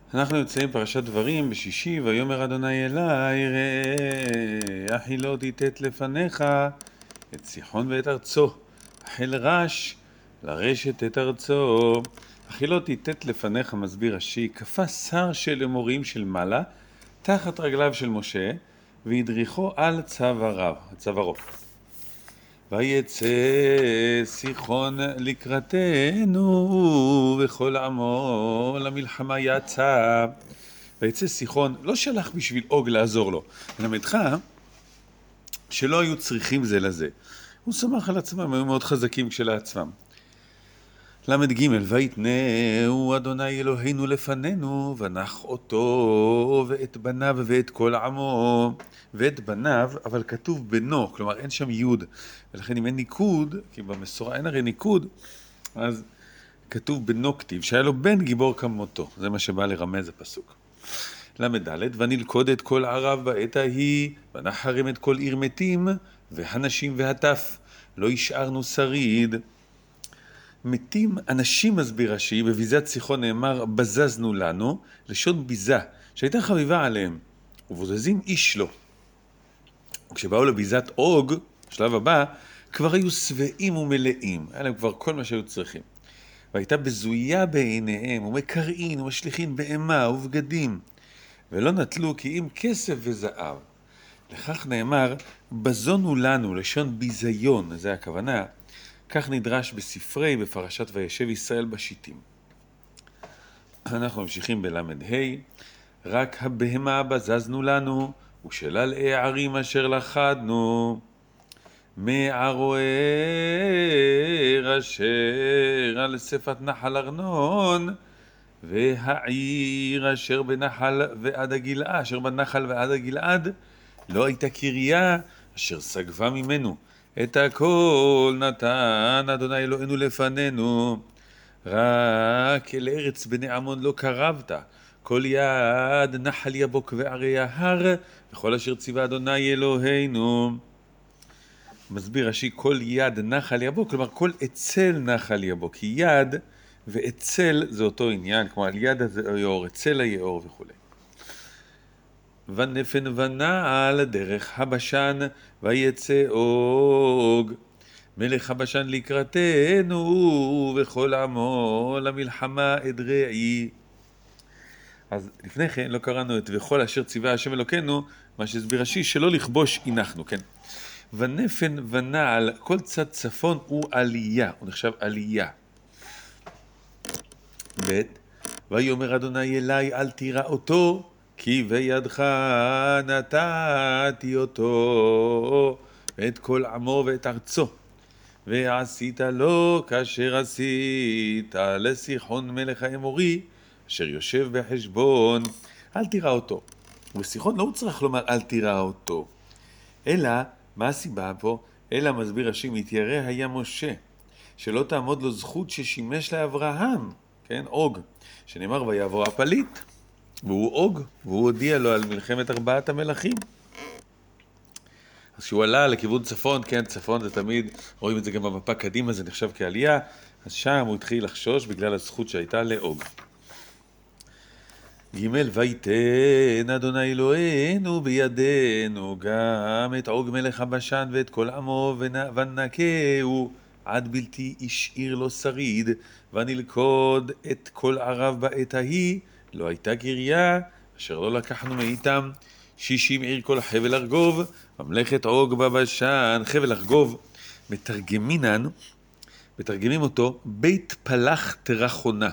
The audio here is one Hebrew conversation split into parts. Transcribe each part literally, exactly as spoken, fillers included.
אנחנו יוצאים פרשת דברים בשישי, ויאמר אדוני אלי, ראה, אחי לא תיתת לפניך את סיחון ואת ארצו, החל רש לרשת את ארצו. אחי לא תיתת לפניך, מסביר רש"י, כפה שר של אמורים של מעלה, תחת רגליו של משה, והדריכו על צוואריו, צווארו. ויצא סיחון לקראתנו, וכל עמו למלחמה יצא. ויצא סיחון, לא שלח בשביל אוג לעזור לו, למדך שלא היו צריכים זה לזה. הוא שמח על עצמם, היו מאוד חזקים כשלעצמם. למד ג' ויתנאו אדוני אלוהינו לפנינו, ונח אותו ואת בניו ואת כל עמו. ואת בניו, אבל כתוב בנו, כלומר אין שם יוד, ולכן אם אין ניקוד, כי במסורה אין הרי ניקוד, אז כתוב בנו כתיב, שהיה לו בן גיבור כמותו. זה מה שבא לרמז הפסוק. למד ד' ונלכוד את כל ערב בעת ההיא, ונחרם את כל עיר מתים, והנשים והטף, לא השארנו שריד. מתים אנשים, מסביר רש"י, בביזת סיחון נאמר בזזנו לנו, לשון ביזה, שהייתה חביבה עליהם, ובוזזים איש לא. וכשבאו לביזת אוג, שלב הבא, כבר היו שבעים ומלאים, היה להם כבר כל מה שהיו צריכים. והייתה בזויה בעיניהם, ומקרעין ומשליחין בהמה ובגדים, ולא נטלו כי אם כסף וזהב. לכך נאמר, בזונו לנו, לשון ביזיון, זה הכוונה, כך נדרש בספרי בפרשת וישב ישראל בשיטים. אנחנו ממשיכים בלמד ה' רק הבהמה בזזנו לנו, ושלל הערים אשר לחדנו, מערוער אשר על שפת נחל ארנון, והעיר אשר בנחל ועד הגלעד, אשר בנחל ועד הגלעד, לא הייתה קריה אשר סגבה ממנו. את הכל נתן אדוני אלוהינו לפנינו, רק אל ארץ בני עמון לא קרבת, כל יד נחל יבוק וערי ההר, וכל אשר ציווה אדוני אלוהינו. מסביר רש"י, כל יד נחל יבוק, כלומר כל אצל נחל יבוק, כי יד ואצל זה אותו עניין, כמו על יד היאור, אצל היאור וכו'. ונפן ונעל דרך הבשן, ויצא אוג מלך הבשן לקראתנו, וכל עמו למלחמה אדרעי. אז לפני כן לא קראנו את וכל אשר ציווה השם אלוקינו, מה שהסביר רש"י, שלא לכבוש הנחנו, כן. ונפן ונעל, כל צד צפון הוא עלייה, הוא נחשב עלייה. ב' ויאמר אדוני אלי אל תירא אותו, כי בידך נתתי אותו, ואת כל עמו ואת ארצו, ועשית לו כאשר עשית לסיחון מלך האמורי, אשר יושב בחשבון. אל תירא אותו. ובסיחון לא הוא צריך לומר אל תירא אותו, אלא, מה הסיבה פה? אלא מסביר רש"י, מתיירא היה משה, שלא תעמוד לו זכות ששימש לאברהם, כן, אוג, שנאמר ויעבור הפליט, והוא אוג, והוא הודיע לו על מלחמת ארבעת המלכים. אז כשהוא עלה לכיוון צפון, כן, צפון זה תמיד, רואים את זה גם במפה קדימה, זה נחשב כעלייה, אז שם הוא התחיל לחשוש בגלל הזכות שהייתה לאוג. ג' ויתן אדוני אלוהינו בידינו גם את עוג מלך הבשן ואת כל עמו, ונקהו עד בלתי השאיר לו שריד, ונלכוד את כל ערב בעת ההיא, לא הייתה קריה אשר לא לקחנו מאיתם, שישים עיר כל חבל ארגוב, ממלכת עוג בבשן. חבל ארגוב מתרגמינן, מתרגמים אותו בית פלח תרחונה.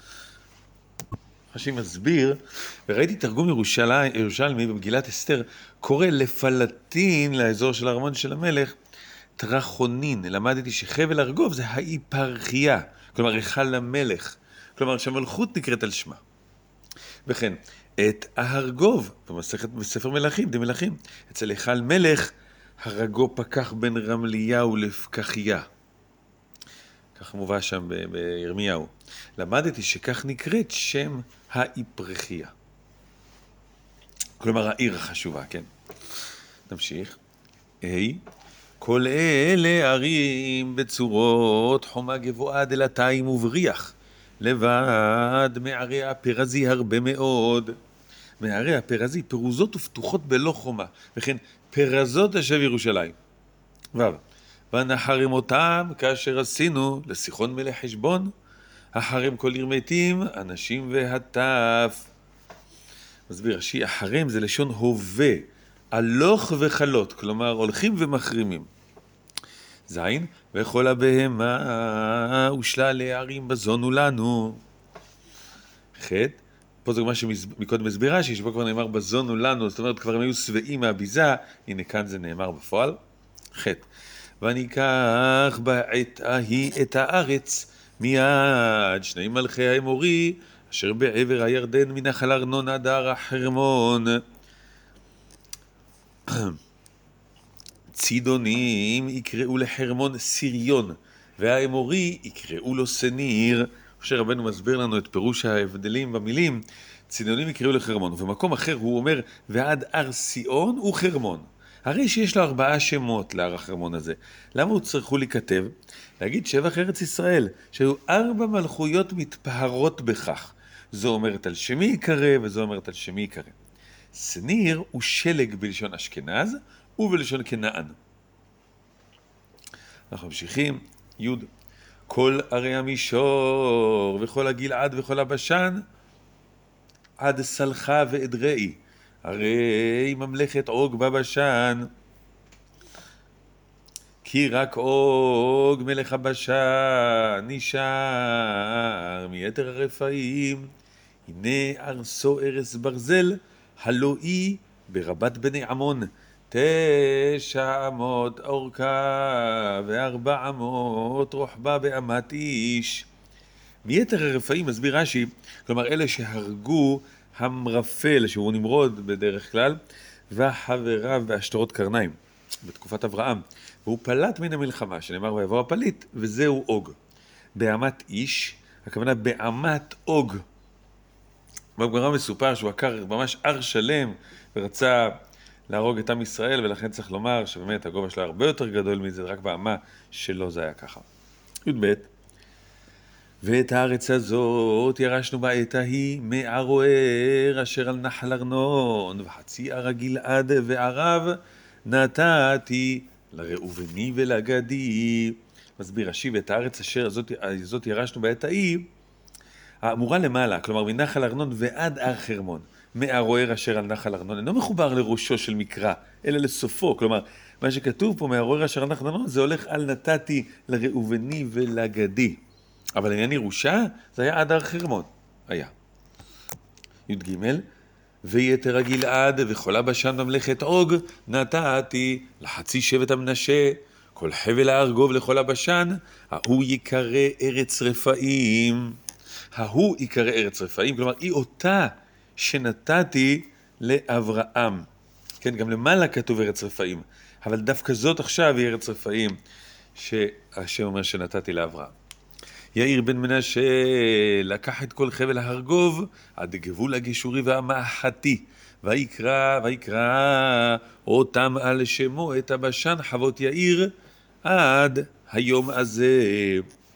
רש"י מסביר, וראיתי תרגום ירושלים, ירושלמי במגילת אסתר, קורא לפלטין, לאזור של הארמון של המלך, תרחונין. למדתי שחבל ארגוב זה ההיפרחיה, כלומר היכל המלך, כלומר שהמלכות נקראת על שמה. וכן, את ההרגוב, במסכת בספר מלכים, די מלכים, אצל היכל מלך, הרגו פקח בין רמליהו לפקחיה. כך מובא שם ב- בירמיהו. למדתי שכך נקראת שם ההיפרחיה. כלומר העיר החשובה, כן? נמשיך. היי, כל אלה ערים בצורות חומה גבוהה דלתיים ובריח, לבד מערי הפרזי הרבה מאוד. מערי הפרזי פרוזות ופתוחות בלא חומה, וכן פרזות אשר ירושלים. ו. ונחרם אותם כאשר עשינו לסיחון מלך חשבון, החרם כל עיר מתים, אנשים והטף. מסביר רש"י, החרם זה לשון הווה, הלוך וחלות, כלומר הולכים ומחרימים. זין, וכל הבהמה ושלל הערים בזונו לנו. חטא, פה זה מה שמקודם מסבירה, שיש בו כבר נאמר בזונו לנו, זאת אומרת כבר הם היו שבעים מהביזה, הנה כאן זה נאמר בפועל. חטא, וניקח בעת ההיא את הארץ מיד שני מלכי האמורי, אשר בעבר הירדן מנחל ארנון עד הר החרמון. צידונים יקראו לחרמון סיריון, והאמורי יקראו לו סניר. כשרבנו מסביר לנו את פירוש ההבדלים במילים, צידונים יקראו לחרמון, ובמקום אחר הוא אומר ועד הר סיון הוא חרמון. הרי שיש לו ארבעה שמות להר החרמון הזה. למה הוא צריכו להיכתב? להגיד שבח ארץ ישראל, שהיו ארבע מלכויות מתפארות בכך. זו אומרת על שמי יקרא וזו אומרת על שמי יקרא. סניר הוא שלג בלשון אשכנז ובלשון כנען. אנחנו ממשיכים. י' כל ערי המישור וכל הגלעד וכל הבשן עד סלחה ואדראי, הרי ממלכת עוג בבשן. כי רק עוג מלך הבשן נשאר מיתר הרפאים, הנה ארסו ארס ברזל, הלא היא ברבת בני עמון, תשע אמות אורכה וארבע אמות רוחבה באמת איש. מיתר הרפאים מסביר רש"י, כלומר אלה שהרגו המרפל, שהוא נמרוד בדרך כלל, והחבריו בהשתרות קרניים בתקופת אברהם, והוא פלט מן המלחמה, שנאמר ויבוא הפליט, וזהו עוג. באמת איש, הכוונה באמת עוג. בגמרא מסופר שהוא עקר ממש הר שלם ורצה להרוג את עם ישראל, ולכן צריך לומר שבאמת הגובה שלו הרבה יותר גדול מזה, רק באמה שלו זה היה ככה. י"ב ואת הארץ הזאת ירשנו בעת ההיא מערוער אשר על נחל ארנון, וחצי ער הגלעד וערב נתתי לראובני ולגדי. מסביר רש"י, ואת הארץ אשר הזאת, הזאת ירשנו בעת ההיא, האמורה למעלה, כלומר מנחל ארנון ועד הר חרמון, מערוער אשר על נחל ארנון, אינו מחובר לראשו של מקרא, אלא לסופו. כלומר, מה שכתוב פה מערוער אשר על נחל ארנון, זה הולך על נתתי לראובני ולגדי. אבל עניין ירושה, זה היה עד הר חרמון. היה. י"ג ויתר הגלעד וכל הבשן ממלכת עוג נתתי לחצי שבט המנשה, כל חבל הארגוב לכל הבשן, ההוא יקרא ארץ רפאים. ההוא יקרא ארץ רפאים, כלומר היא אותה שנתתי לאברהם. כן, גם למעלה כתוב ארץ רפאים, אבל דווקא זאת עכשיו היא ארץ רפאים שהשם אומר שנתתי לאברהם. יאיר בן מנשה לקח את כל חבל הארגוב עד גבול הגישורי והמאחתי, ויקרא ויקרא אותם על שמו את הבשן חוות יאיר עד היום הזה.